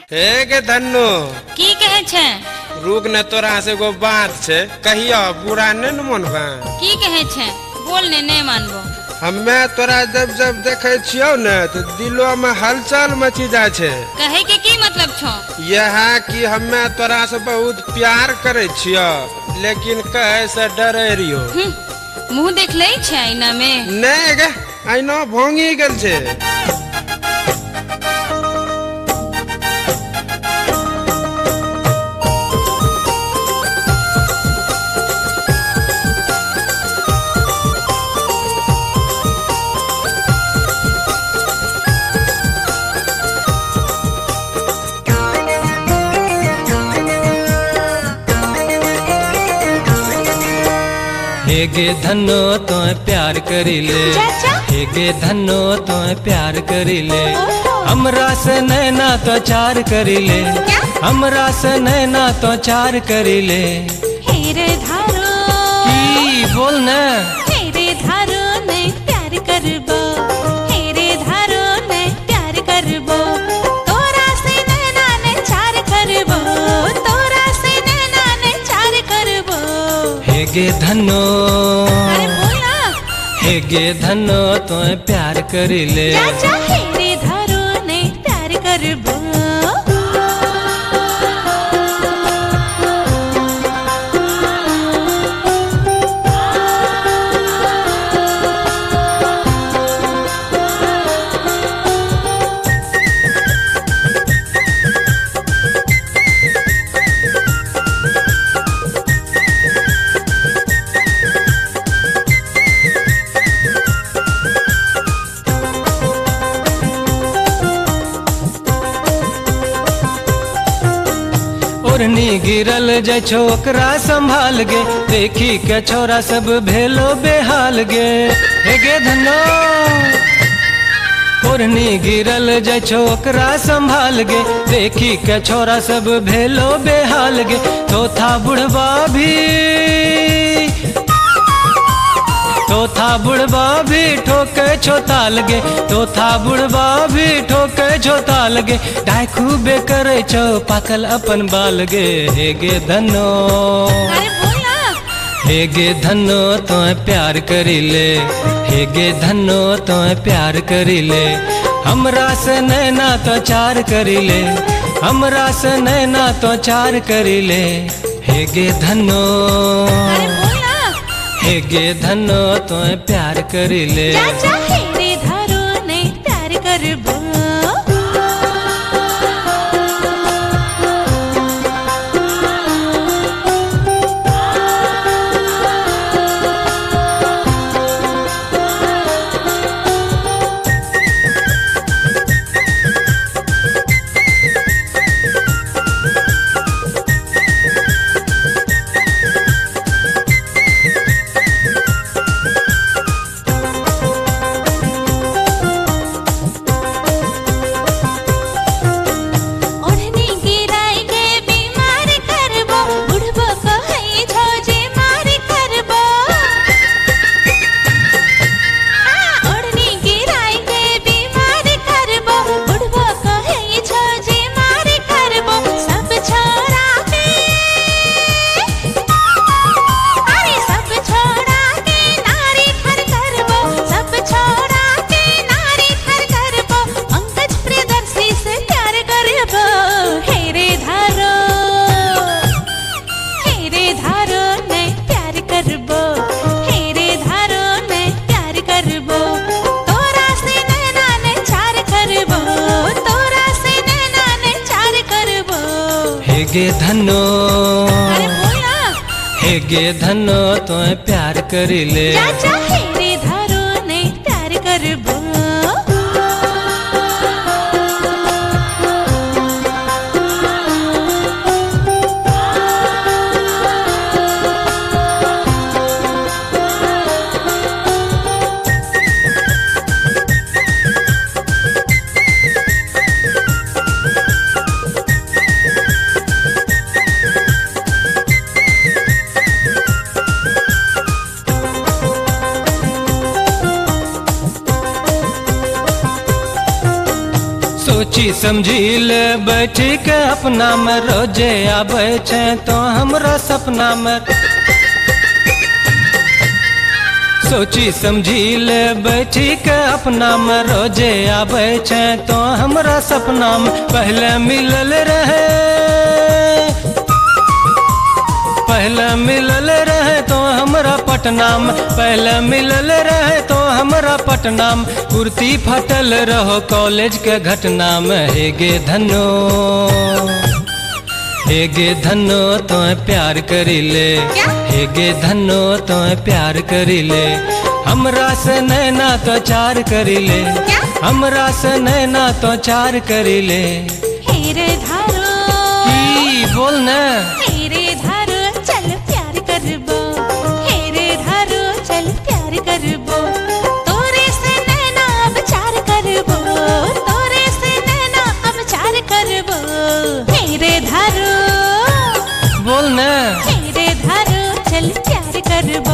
हे गे धन्नो की कहे छे? रुक न तोरा से एगो बात छे कहियो बुरा नहीं न मनबा। की कहे छे? बोल ने नहीं मानबो। हमें तोरा जब जब देखे छियो न तो दिलो में हलचल मची जाए छे। कहे के की मतलब छो? यह कि हमें तोरा से बहुत प्यार करे छियो लेकिन कहे से डरे रियो। मुंह देख ले छे आईना में? नहीं गे आईना भोंगी गेल छे। हे गे धनो तो प्यार करी ले, हे गे धनो तो प्यार करी ले, हमरा से नैना तो चार करी ले, हमरा से नैना तो चार करी ले। हे रे धारो की बोल न? हे रे धारो नहीं प्यार करबो, हे रे धारो नहीं प्यार करबो, तोरा से नैना ने चार करबो, तोरा से नैना ने चार करबो। हे गे धनो, अरे बोला हे गे धनो तो प्यार करी ले। चाचा हे रे धारो नहीं प्यार करबो। ओढ़नी गिरल जे छोकरा संभाल गे, देखी के छोरा सब भेलो बेहाल गे। हे गे धनो ओढ़नी गिरल जे छोकरा संभाल गे, देखी के छोरा सब भेलो बेहाल गे। तो था बुढ़वा भी, तो था बुढ़वा भी ठोके छोताल गे, तो था बुढ़वा भी ठोके छोताल गे। डाय खूबे करे छो पाकल अपन बाल गे। हे गे धनो, अरे बोला हे गे धनो तो प्यार करी ले, हे गे धनो तो प्यार करी ले, हमरा से नैना तो चार करी ले, हमरा से नैना तो चार करी ले। हे गे धनो, अरे बोला हे गे धनो तो प्यार करी ले। चाचा हे रे धारो नहीं प्यार करबो। हे गे धनो, अरे बोला हे गे धनो तो प्यार करी ले। चाचा हे रे धारो नहीं प्यार करबो। सोची समझी ले बैठी के अपना में रोजे आबै छे तो हमरा सपना में सोची समझी ले बैठी के अपना में रोजे आबै छे तो हमरा सपना में पहले मिलल रहे तो हमरा पटना में पहले मिलल रहे तो हमरा पटना में कुर्ती फटल रहो कॉलेज के घटना में हे गे धनो तो प्यार करी ले हे गे धनो तो प्यार करी ले हमरा से नैना तो चार करी ले हमरा से नैना तो चार करी ले हे रे धारो की बोल न हे रे धारो चल प्यार करबो हे रे धारो चल प्यार करबो तोरे से नैना अब चार करबो तोरे से नैना अब चार करबो हे रे धारो बोल न हे रे धारो चल प्यार करबो